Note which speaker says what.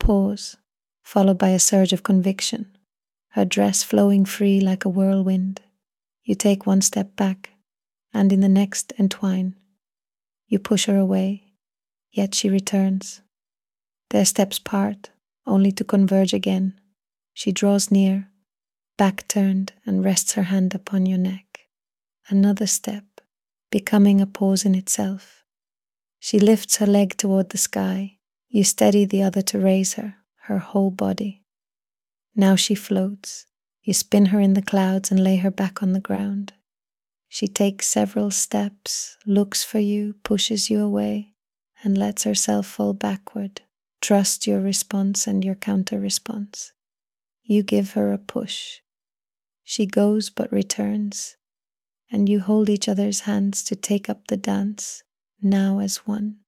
Speaker 1: pause, followed by a surge of conviction, her dress flowing free like a whirlwind. You take one step back, and in the next entwine. You push her away, yet she returns. Their steps part, only to converge again. She draws near, back turned, and rests her hand upon your neck. Another step, becoming a pause in itself. She lifts her leg toward the sky. You steady the other to raise her, her whole body. Now she floats. You spin her in the clouds and lay her back on the ground. She takes several steps, looks for you, pushes you away, and lets herself fall backward. Trust your response and your counter-response. You give her a push. She goes but returns, and you hold each other's hands to take up the dance, now as one.